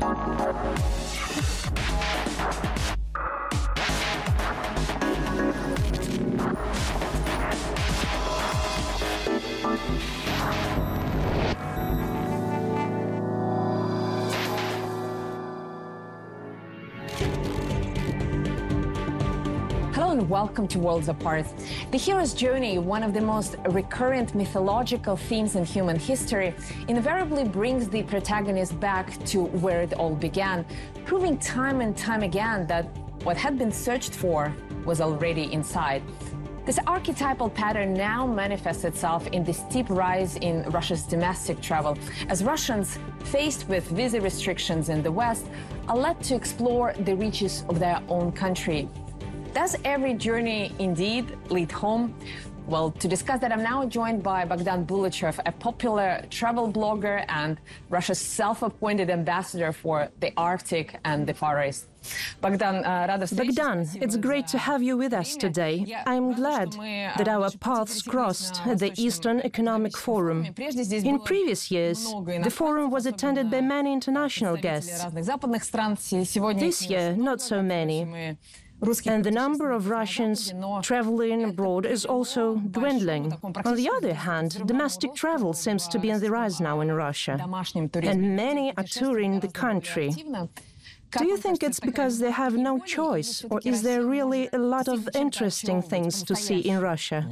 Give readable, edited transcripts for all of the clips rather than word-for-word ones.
Hello and welcome to Worlds Apart. The hero's journey, one of the most recurrent mythological themes in human history, invariably brings the protagonist back to where it all began, proving time and time again that what had been searched for was already inside. This archetypal pattern now manifests itself in the steep rise in Russia's domestic travel, as Russians, faced with visa restrictions in the West, are led to explore the reaches of their own country. Does every journey indeed lead home? Well, to discuss that, I'm now joined by Bogdan Bulachev, a popular travel blogger and Russia's self-appointed ambassador for the Arctic and the Far East. Bogdan, it's great to have you with us today. I'm glad that our paths crossed at the Eastern Economic Forum. In previous years, the forum was attended by many international guests. This year, not so many. And the number of Russians traveling abroad is also dwindling. On the other hand, domestic travel seems to be on the rise now in Russia, and many are touring the country. Do you think it's because they have no choice, or is there really a lot of interesting things to see in Russia?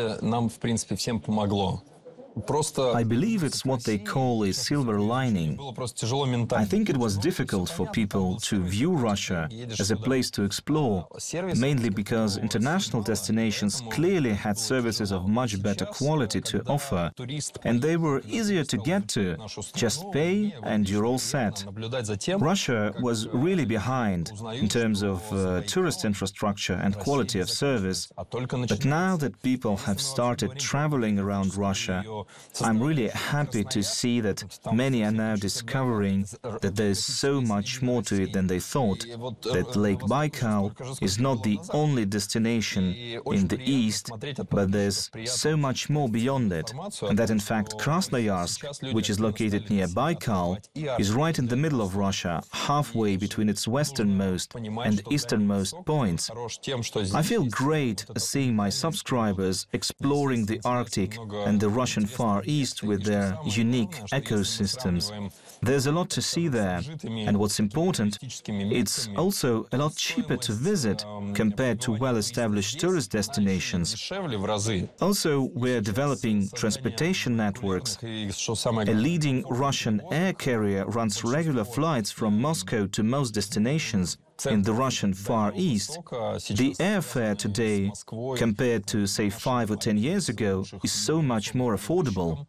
I believe it's what they call a silver lining. I think it was difficult for people to view Russia as a place to explore, mainly because international destinations clearly had services of much better quality to offer, and they were easier to get to. Just pay and you're all set. Russia was really behind in terms of tourist infrastructure and quality of service, but now that people have started traveling around Russia, I'm really happy to see that many are now discovering that there is so much more to it than they thought, that Lake Baikal is not the only destination in the east, but there's so much more beyond it, and that in fact Krasnoyarsk, which is located near Baikal, is right in the middle of Russia, halfway between its westernmost and easternmost points. I feel great seeing my subscribers exploring the Arctic and the Russian Far East with their unique ecosystems. There's a lot to see there, and what's important, it's also a lot cheaper to visit compared to well-established tourist destinations. Also, we're developing transportation networks. A leading Russian air carrier runs regular flights from Moscow to most destinations in the Russian Far East. The airfare today, compared to, say, 5 or 10 years ago, is so much more affordable.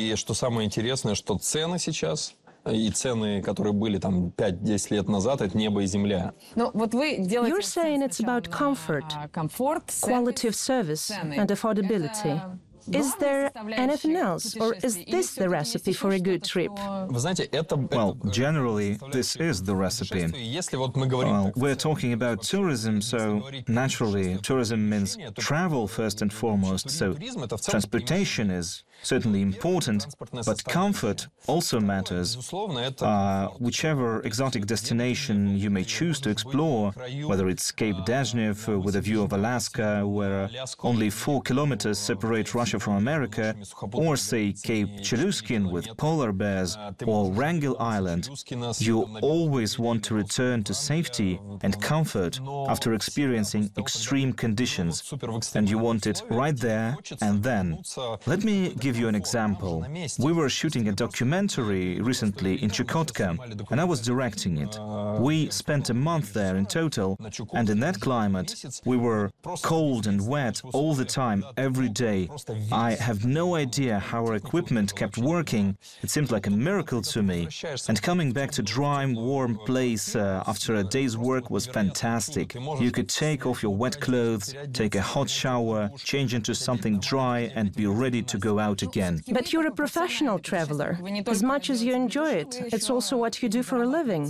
И цены, которые были там 5-10 лет назад, это небо и земля. You're saying it's about comfort, quality of service and affordability. Is there anything else, or is this the recipe for a good trip? Well, generally, this is the recipe. Well, we're talking about tourism, so naturally, tourism means travel first and foremost, so transportation is certainly important, but comfort also matters. Whichever exotic destination you may choose to explore, whether it's Cape Dezhnev with a view of Alaska, where only 4 kilometers separate Russia from America, or say Cape Chelyuskin with polar bears, or Wrangel Island, you always want to return to safety and comfort after experiencing extreme conditions, and you want it right there and then. Let me give you an example. We were shooting a documentary recently in Chukotka, and I was directing it. We spent a month there in total, and in that climate, we were cold and wet all the time, every day. I have no idea how our equipment kept working. It seemed like a miracle to me. And coming back to dry, warm place after a day's work was fantastic. You could take off your wet clothes, take a hot shower, change into something dry, and be ready to go out again. But you're a professional traveler. As much as you enjoy it, it's also what you do for a living.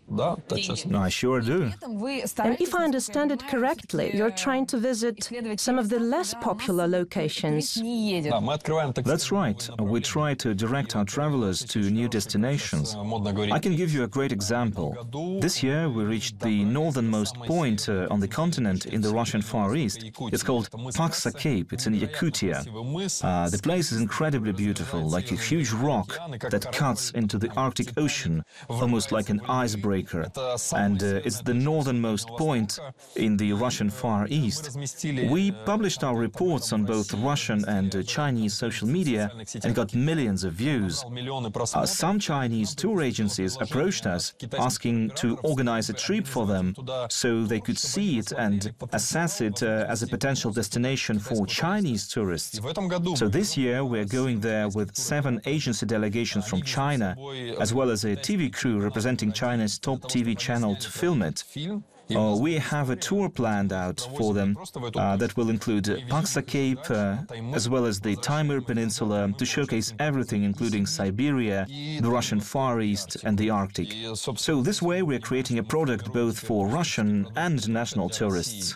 I sure do. And if I understand it correctly, you're trying to visit some of the less popular locations. That's right. We try to direct our travelers to new destinations. I can give you a great example. This year we reached the northernmost point on the continent in the Russian Far East. It's called Paksa Cape. It's in Yakutia. The place is incredibly beautiful, like a huge rock that cuts into the Arctic Ocean, almost like an icebreaker. And it's the northernmost point in the Russian Far East. We published our reports on both Russian and Chinese social media and got millions of views. Some Chinese tour agencies approached us asking to organize a trip for them so they could see it and assess it as a potential destination for Chinese tourists. So this year we're going there with 7 agency delegations from China, as well as a TV crew representing China's top TV channel to film it. We have a tour planned out for them that will include Paksa Cape, as well as the Taimyr Peninsula, to showcase everything, including Siberia, the Russian Far East and the Arctic. So this way we're creating a product both for Russian and international tourists.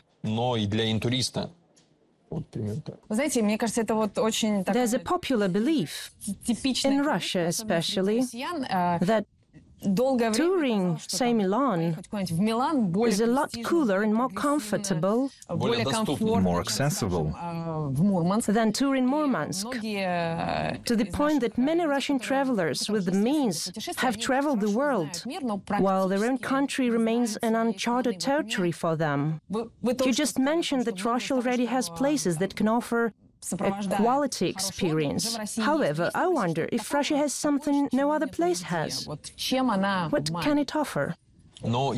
There's a popular belief, in Russia especially, that touring, say Milan, is a lot cooler and more comfortable, more accessible than touring Murmansk, to the point that many Russian travelers with the means have traveled the world, while their own country remains an uncharted territory for them. You just mentioned that Russia already has places that can offer a quality experience. However, I wonder if Russia has something no other place has. What can it offer? Well,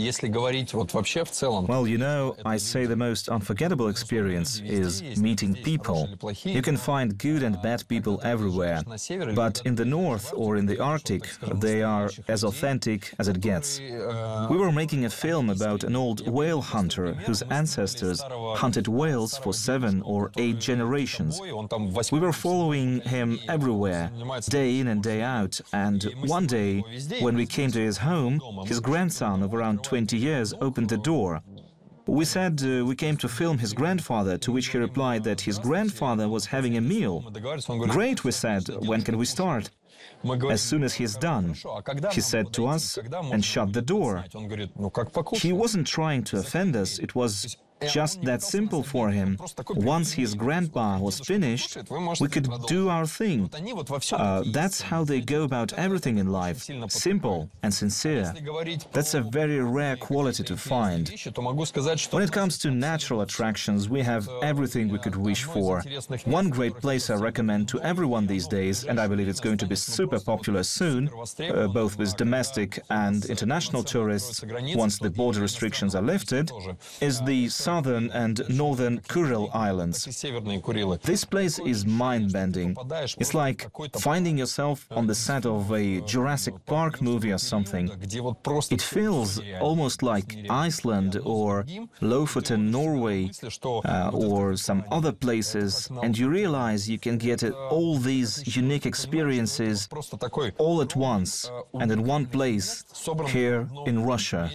you know, I say the most unforgettable experience is meeting people. You can find good and bad people everywhere, but in the north or in the Arctic, they are as authentic as it gets. We were making a film about an old whale hunter whose ancestors hunted whales for 7 or 8 generations. We were following him everywhere, day in and day out, and one day, when we came to his home, his grandson of around 20 years opened the door. We said we came to film his grandfather, to which he replied that his grandfather was having a meal. Great, we said, when can we start? As soon as he's done, he said to us and shut the door. He wasn't trying to offend us, it was just that simple for him. Once his grandpa was finished, we could do our thing. That's how they go about everything in life, simple and sincere. That's a very rare quality to find. When it comes to natural attractions, we have everything we could wish for. One great place I recommend to everyone these days, and I believe it's going to be super popular soon, both with domestic and international tourists, once the border restrictions are lifted, is the southern and northern Kuril Islands. This place is mind-bending. It's like finding yourself on the set of a Jurassic Park movie or something. It feels almost like Iceland or Lofoten, Norway, or some other places, and you realize you can get all these unique experiences all at once and in one place here in Russia.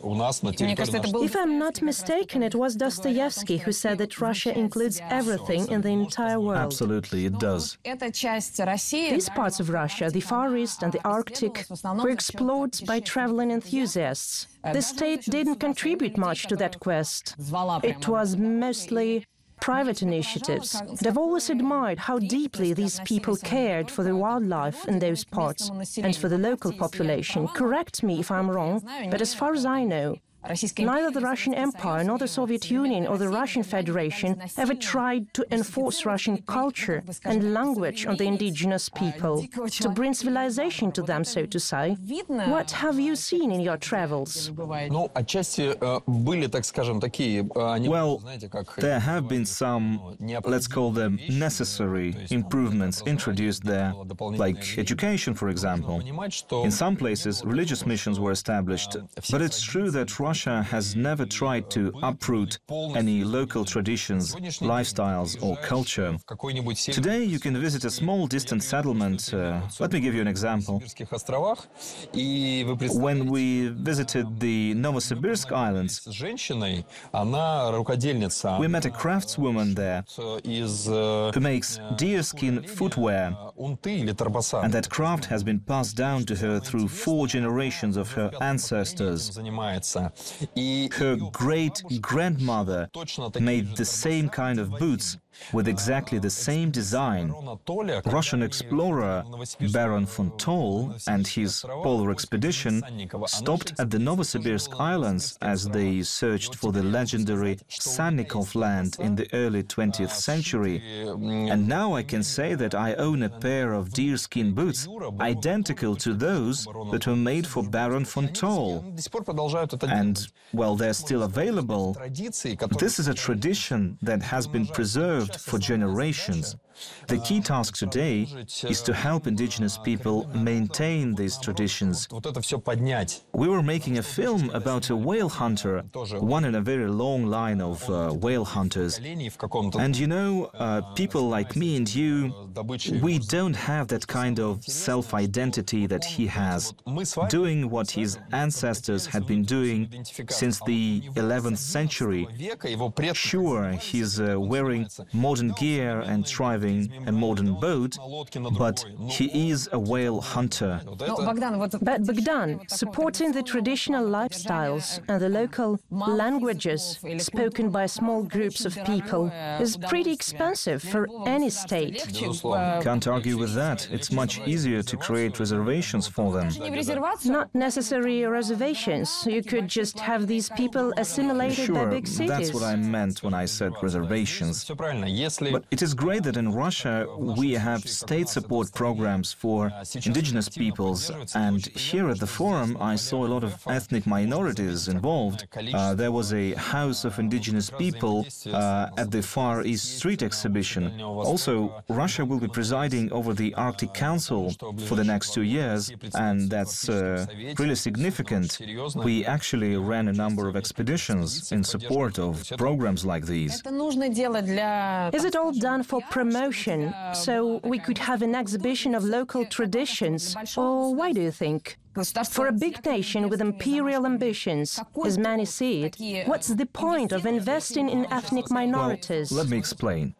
If I'm not mistaken, it was Dostoevsky who said that Russia includes everything in the entire world. Absolutely, it does. These parts of Russia, the Far East and the Arctic, were explored by traveling enthusiasts. The state didn't contribute much to that quest. It was mostly private initiatives. And I've always admired how deeply these people cared for the wildlife in those parts and for the local population. Correct me if I'm wrong, but as far as I know, neither the Russian Empire nor the Soviet Union or the Russian Federation ever tried to enforce Russian culture and language on the indigenous people, to bring civilization to them, so to say. What have you seen in your travels? Well, there have been some, let's call them necessary improvements introduced there, like education, for example. In some places, religious missions were established, but it's true that Russia has never tried to uproot any local traditions, lifestyles, or culture. Today, you can visit a small distant settlement. Let me give you an example. When we visited the Novosibirsk Islands, we met a craftswoman there who makes deerskin footwear, and that craft has been passed down to her through 4 generations of her ancestors. Her great-grandmother made the same kind of boots with exactly the same design. Russian explorer Baron von Toll and his polar expedition stopped at the Novosibirsk Islands as they searched for the legendary Sannikov land in the early 20th century. And now I can say that I own a pair of deerskin boots identical to those that were made for Baron von Toll. And, well, they're still available. This is a tradition that has been preserved for generations. The key task today is to help indigenous people maintain these traditions. We were making a film about a whale hunter, one in a very long line of whale hunters. And you know, people like me and you, we don't have that kind of self-identity that he has, doing what his ancestors had been doing since the 11th century. Sure, he's wearing modern gear and driving a modern boat, but he is a whale hunter. But Bogdan, supporting the traditional lifestyles and the local languages spoken by small groups of people is pretty expensive for any state. Can't argue with that. It's much easier to create reservations for them. Not necessary reservations. You could just have these people assimilated by big cities. That's what I meant when I said reservations. But it is great that in Russia we have state support programs for indigenous peoples, and here at the forum I saw a lot of ethnic minorities involved. There was a House of Indigenous People at the Far East Street exhibition. Also, Russia will be presiding over the Arctic Council for the next 2 years, and that's really significant. We actually ran a number of expeditions in support of programs like these. Is it all done for promotion, so we could have an exhibition of local traditions? Or why do you think? For a big nation with imperial ambitions, as many see it, what's the point of investing in ethnic minorities? Well, let me explain.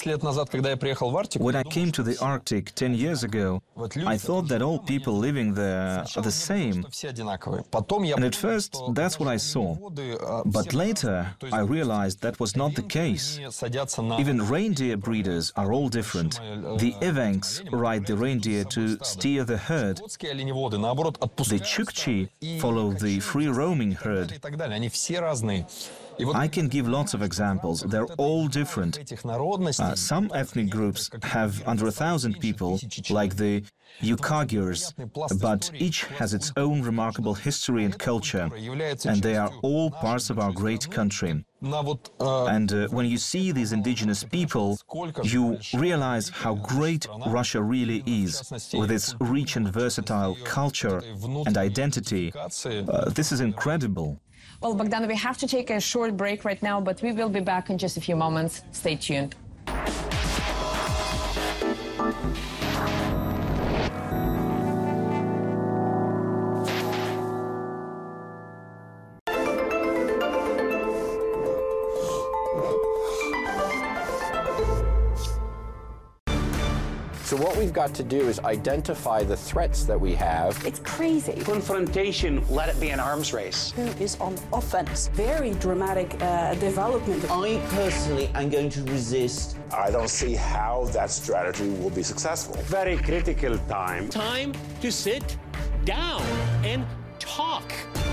When I came to the Arctic 10 years ago, I thought that all people living there are the same. And at first, that's what I saw. But later, I realized that was not the case. Even reindeer breeders are all different. The Evenks ride the reindeer to steer the herd. The Chukchi follow the free-roaming herd. I can give lots of examples. They're all different. Some ethnic groups have under 1,000 people, like the Yukagirs, but each has its own remarkable history and culture, and they are all parts of our great country. And when you see these indigenous people, you realize how great Russia really is, with its rich and versatile culture and identity. This is incredible. Well, Bogdan, we have to take a short break right now, but we will be back in just a few moments. Stay tuned. So what we've got to do is identify the threats that we have. It's crazy. Confrontation, let it be an arms race. Who is on offense? Very dramatic development. I personally am going to resist. I don't see how that strategy will be successful. Very critical time. Time to sit down and talk.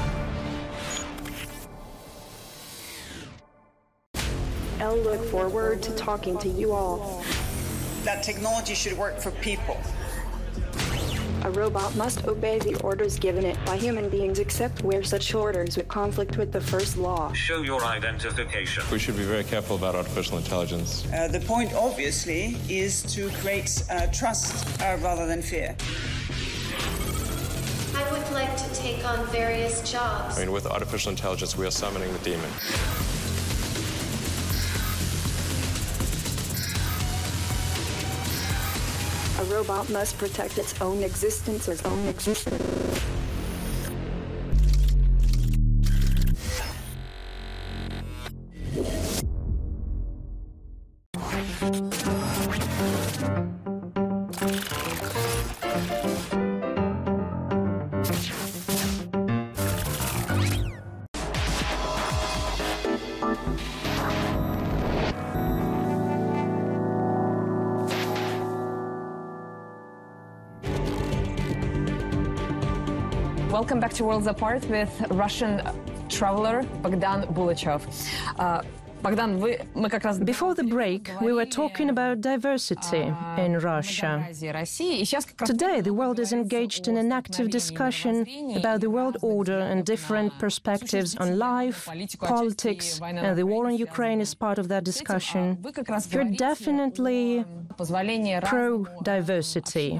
I look forward to talking to you all. That technology should work for people. A robot must obey the orders given it by human beings except where such orders would conflict with the first law. Show your identification. We should be very careful about artificial intelligence. The point, obviously, is to create trust rather than fear. I would like to take on various jobs. I mean, with artificial intelligence, we are summoning the demon. A robot must protect its own existence. Welcome back to Worlds Apart with Russian traveler Bogdan Bulachov. Before the break, we were talking about diversity in Russia. Today, the world is engaged in an active discussion about the world order and different perspectives on life, politics, and the war in Ukraine is part of that discussion. You're definitely pro-diversity.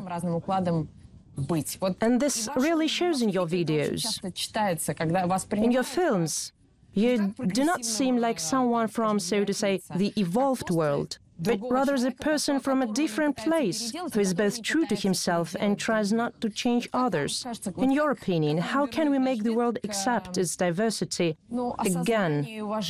And this really shows in your videos. In your films, you do not seem like someone from, so to say, the evolved world, but rather as a person from a different place who is both true to himself and tries not to change others. In your opinion, how can we make the world accept its diversity again?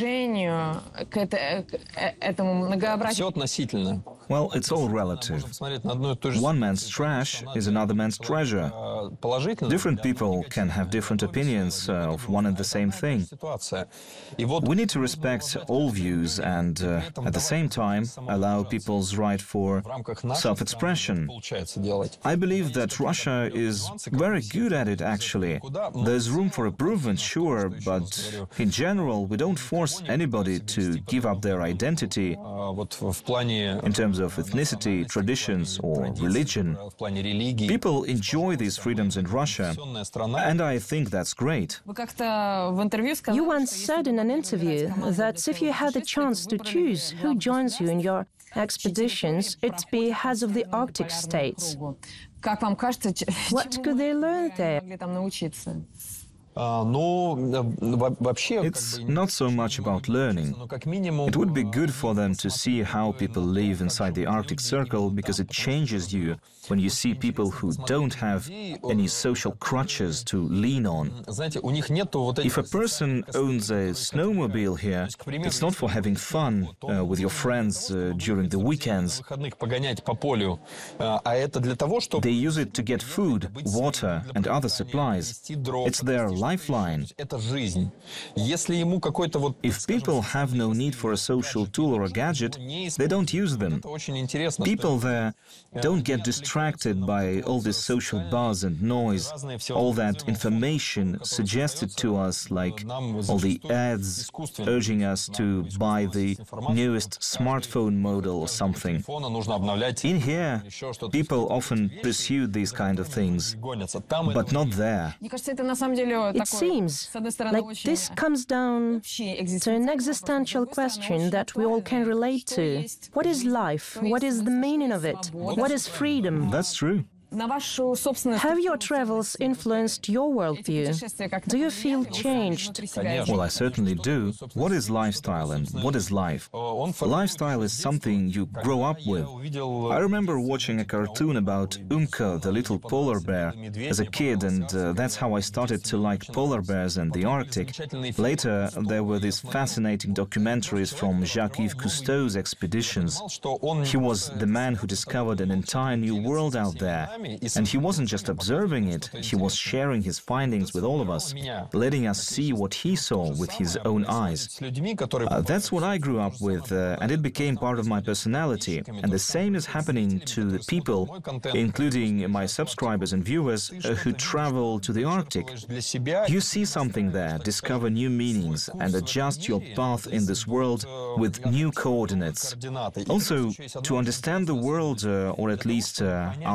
Well, it's all relative. One man's trash is another man's treasure. Different people can have different opinions of one and the same thing. We need to respect all views and, at the same time, allow people's right for self-expression. I believe that Russia is very good at it, actually. There's room for improvement, sure, but in general, we don't force anybody to give up their identity in terms of ethnicity, traditions, or religion. People enjoy these freedoms in Russia, and I think that's great. You once said in an interview that if you had the chance to choose who joins you in your expeditions, it'd be heads of the Arctic states. What could they learn there? It's not so much about learning. It would be good for them to see how people live inside the Arctic Circle, because it changes you when you see people who don't have any social crutches to lean on. If a person owns a snowmobile here, it's not for having fun with your friends during the weekends. They use it to get food, water, and other supplies. It's their lifeline. If people have no need for a social tool or a gadget, they don't use them. People there don't get distracted by all this social buzz and noise, all that information suggested to us, like all the ads urging us to buy the newest smartphone model or something. In here, people often pursue these kind of things, but not there. It seems like this comes down to an existential question that we all can relate to. What is life? What is the meaning of it? What is freedom? That's true. Have your travels influenced your worldview? Do you feel changed? Well, I certainly do. What is lifestyle and what is life? Lifestyle is something you grow up with. I remember watching a cartoon about Umka, the little polar bear, as a kid, and that's how I started to like polar bears and the Arctic. Later, there were these fascinating documentaries from Jacques-Yves Cousteau's expeditions. He was the man who discovered an entire new world out there. And he wasn't just observing it, he was sharing his findings with all of us, letting us see what he saw with his own eyes. That's what I grew up with, and it became part of my personality. And the same is happening to the people, including my subscribers and viewers, who travel to the Arctic. You see something there, discover new meanings, and adjust your path in this world with new coordinates. Also, to understand the world, or at least our vast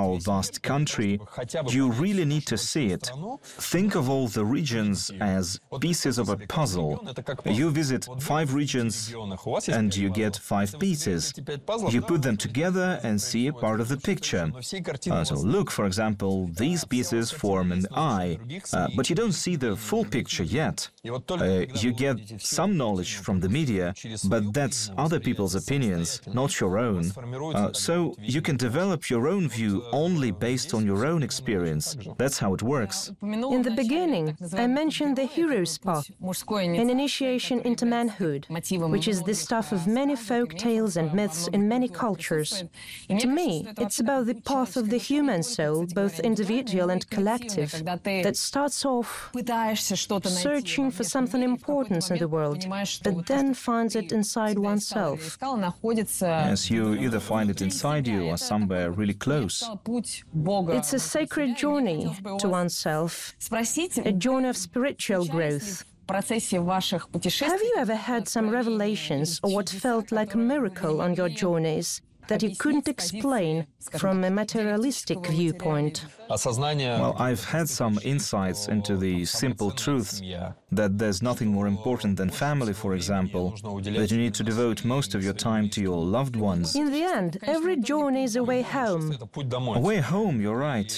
vast country, you really need to see it. Think of all the regions as pieces of a puzzle. You visit 5 regions and you get 5 pieces. You put them together and see a part of the picture. So look, for example, these pieces form an eye, but you don't see the full picture yet. You get some knowledge from the media, but that's other people's opinions, not your own. So you can develop your own view only based on your own experience. That's how it works. In the beginning, I mentioned the hero's path, an initiation into manhood, which is the stuff of many folk tales and myths in many cultures. To me, it's about the path of the human soul, both individual and collective, that starts off searching for something important in the world, but then finds it inside oneself. Yes, you either find it inside you or somewhere really close. It's a sacred journey to oneself, a journey of spiritual growth. Have you ever had some revelations or what felt like a miracle on your journeys that you couldn't explain from a materialistic viewpoint? Well, I've had some insights into the simple truth that there's nothing more important than family, for example, that you need to devote most of your time to your loved ones. In the end, every journey is a way home. A way home, you're right.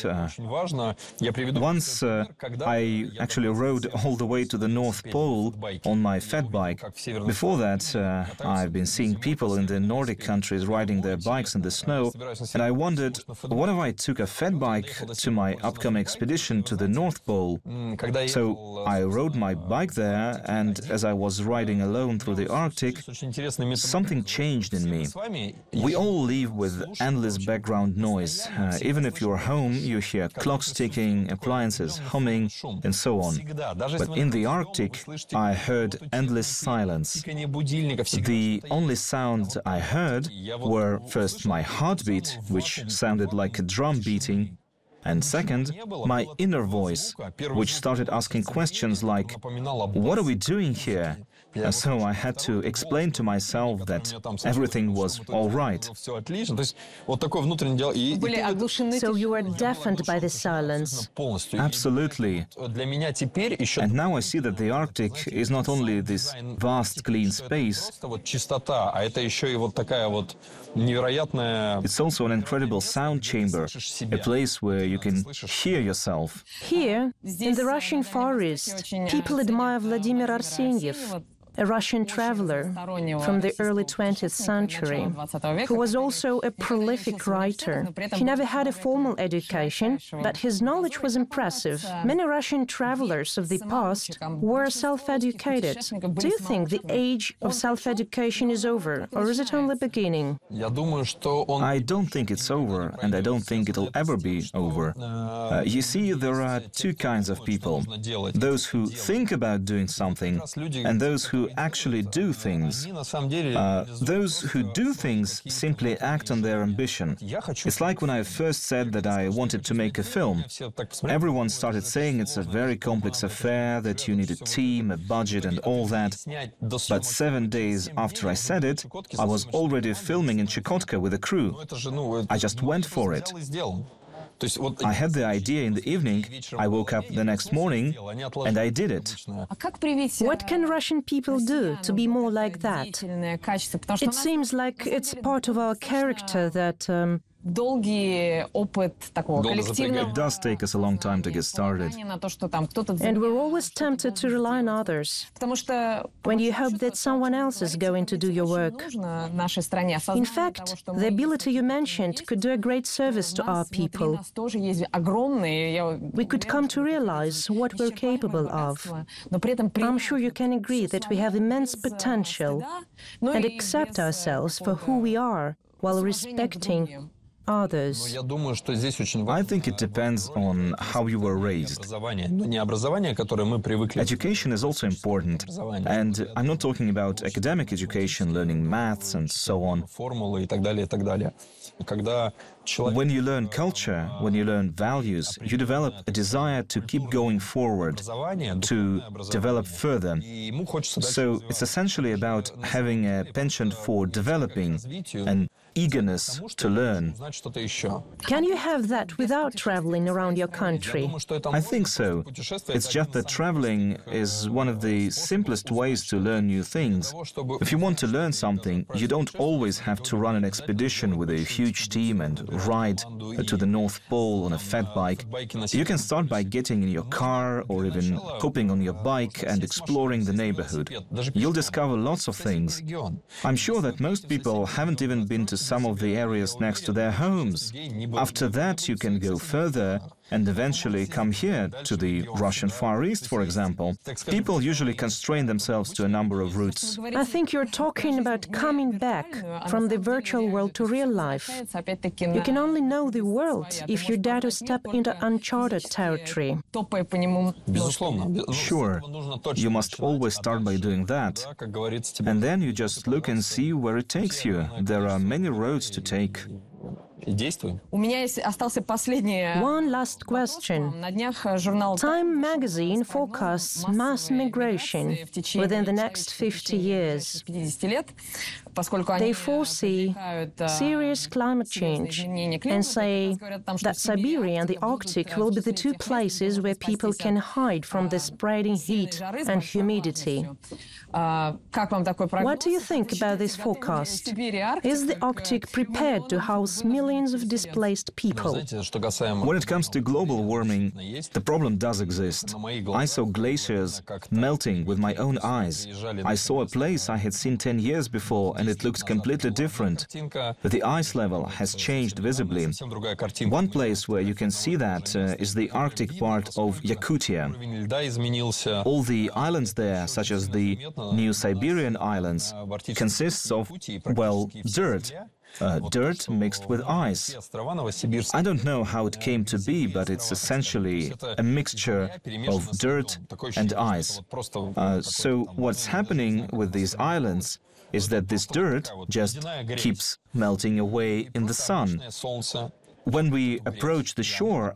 Once I actually rode all the way to the North Pole on my fat bike. Before that, I've been seeing people in the Nordic countries riding their bikes in the snow, and I wondered, what if I took a fat bike to my upcoming expedition to the North Pole? So I rode my bike there, and as I was riding alone through the Arctic, something changed in me. We all live with endless background noise. Even if you're home, you hear clocks ticking, appliances humming, and so on. But in the Arctic, I heard endless silence. The only sound I heard were first my heartbeat, which sounded like a drum beating, and second, my inner voice, which started asking questions like, what are we doing here? So I had to explain to myself that everything was all right. So you were deafened by the silence? Absolutely. And now I see that the Arctic is not only this vast, clean space, it's also an incredible sound chamber, a place where you can hear yourself. Here, in the Russian Far East, people admire Vladimir Arsenyev, a Russian traveler from the early 20th century, who was also a prolific writer. He never had a formal education, but his knowledge was impressive. Many Russian travelers of the past were self-educated. Do you think the age of self-education is over, or is it only beginning? I don't think it's over, and I don't think it'll ever be over. You see, there are 2 kinds of people. Those who think about doing something, and those who actually do things. Those who do things simply act on their ambition. It's like when I first said that I wanted to make a film. Everyone started saying it's a very complex affair, that you need a team, a budget and all that. But 7 days after I said it, I was already filming in Chukotka with a crew. I just went for it. I had the idea in the evening, I woke up the next morning, and I did it. What can Russian people do to be more like that? It seems like it's part of our character that It does take us a long time to get started. And we're always tempted to rely on others, when you hope that someone else is going to do your work. In fact, the ability you mentioned could do a great service to our people. We could come to realize what we're capable of. I'm sure you can agree that we have immense potential and accept ourselves for who we are while respecting others. I think it depends on how you were raised. Education is also important, and I'm not talking about academic education, learning maths and so on. When you learn culture, when you learn values, you develop a desire to keep going forward, to develop further. So it's essentially about having a penchant for developing, and eagerness to learn. Can you have that without traveling around your country? I think so. It's just that traveling is one of the simplest ways to learn new things. If you want to learn something, you don't always have to run an expedition with a huge team and ride to the North Pole on a fat bike. You can start by getting in your car or even hopping on your bike and exploring the neighborhood. You'll discover lots of things. I'm sure that most people haven't even been to some of the areas next to their homes. After that, you can go further and eventually come here to the Russian Far East, for example. People usually constrain themselves to a number of routes. I think you're talking about coming back from the virtual world to real life. You can only know the world if you dare to step into uncharted territory. Sure, you must always start by doing that. And then you just look and see where it takes you. There are many roads to take. One last question. Time magazine forecasts mass migration within the next 50 years. They foresee serious climate change and say that Siberia and the Arctic will be the two places where people can hide from the spreading heat and humidity. What do you think about this forecast? Is the Arctic prepared to house millions of displaced people? When it comes to global warming, the problem does exist. I saw glaciers melting with my own eyes. I saw a place I had seen 10 years before, and it looks completely different. The ice level has changed visibly. One place where you can see that is the Arctic part of Yakutia. All the islands there, such as the New Siberian Islands, consists of, well, dirt. Dirt mixed with ice. I don't know how it came to be, but it's essentially a mixture of dirt and ice. So what's happening with these islands is that this dirt just keeps melting away in the sun. When we approached the shore,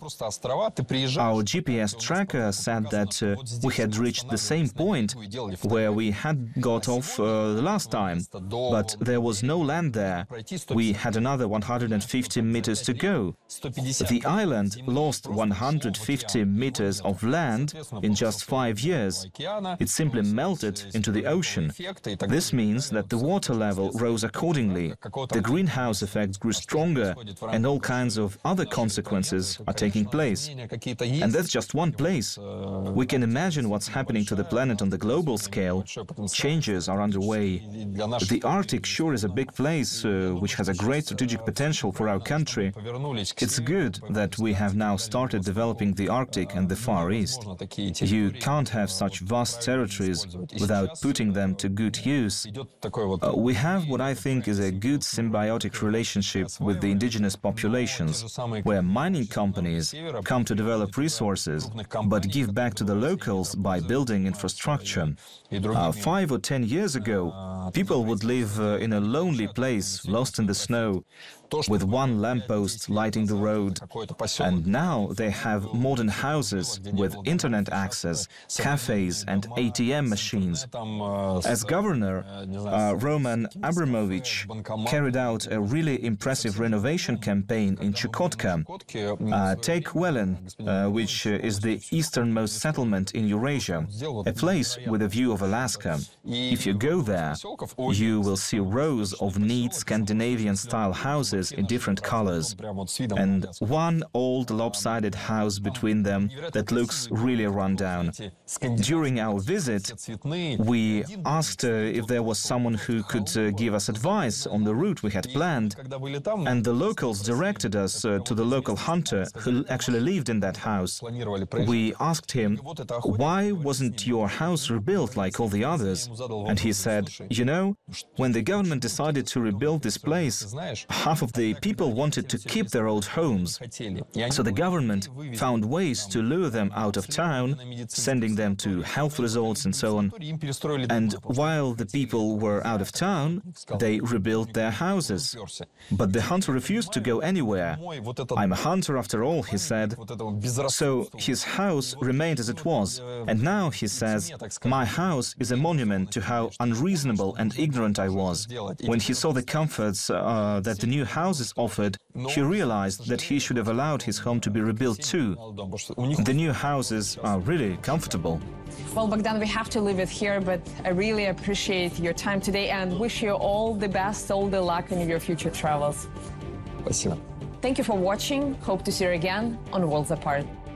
our GPS tracker said that we had reached the same point where we had got off the last time, but there was no land there. We had another 150 meters to go. The island lost 150 meters of land in just 5 years. It simply melted into the ocean. This means that the water level rose accordingly. The greenhouse effect grew stronger, and all kinds of other consequences are taking place. And that's just one place. We can imagine what's happening to the planet on the global scale. Changes are underway. The Arctic sure is a big place which has a great strategic potential for our country. It's good that we have now started developing the Arctic and the Far East. You can't have such vast territories without putting them to good use. We have what I think is a good symbiotic relationship with the indigenous populations, where mining companies come to develop resources, but give back to the locals by building infrastructure. 5 or 10 years ago, people would live in a lonely place, lost in the snow, with one lamppost lighting the road. And now they have modern houses with internet access, cafes and ATM machines. As governor, Roman Abramovich carried out a really impressive renovation campaign in Chukotka. Take Welen, which is the easternmost settlement in Eurasia, a place with a view of Alaska. If you go there, you will see rows of neat Scandinavian-style houses in different colors, and one old lopsided house between them that looks really run down. During our visit, we asked if there was someone who could give us advice on the route we had planned, and the locals directed us to the local hunter who actually lived in that house. We asked him, "Why wasn't your house rebuilt like all the others?" And he said, "You know, when the government decided to rebuild this place, half of the people wanted to keep their old homes. So the government found ways to lure them out of town, sending them to health resorts and so on. And while the people were out of town, they rebuilt their houses. But the hunter refused to go anywhere. I'm a hunter after all, he said. So his house remained as it was, and now he says, my house is a monument to how unreasonable and ignorant I was. When he saw the comforts that the new houses offered, he realized that he should have allowed his home to be rebuilt too. The new houses are really comfortable. Well, Bogdan, we have to leave it here, but I really appreciate your time today and wish you all the best, all the luck in your future travels. Спасибо. Thank you for watching. Hope to see you again on Worlds Apart.